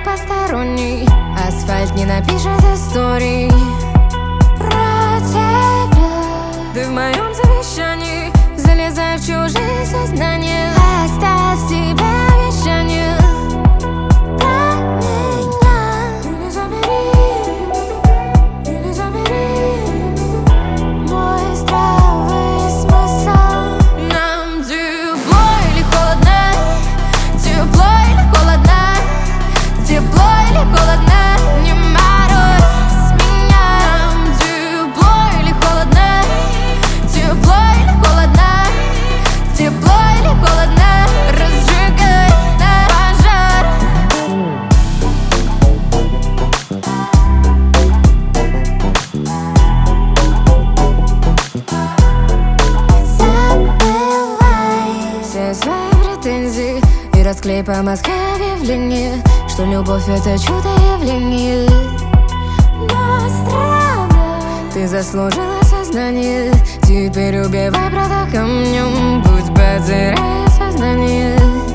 посторонний. Асфальт не напишет историй про тебя. Ты в моем завещании, залезай в чужие сознания. Оставь себе обещание про меня. Или забери мой здравый смысл. Нам тепло или холодно? Тепло или холодно? Тепло или холодно? Не морозь меня. Нам тепло или холодно? Тепло или холодно? Тепло или холодно? Разжигай на пожар. Забывай все свои претензии и расклей по Москве объявление, что любовь — это чудо-явление. Но странно, ты заслужила сознание. Теперь убивай брата камнем, пусть потеряет сознание.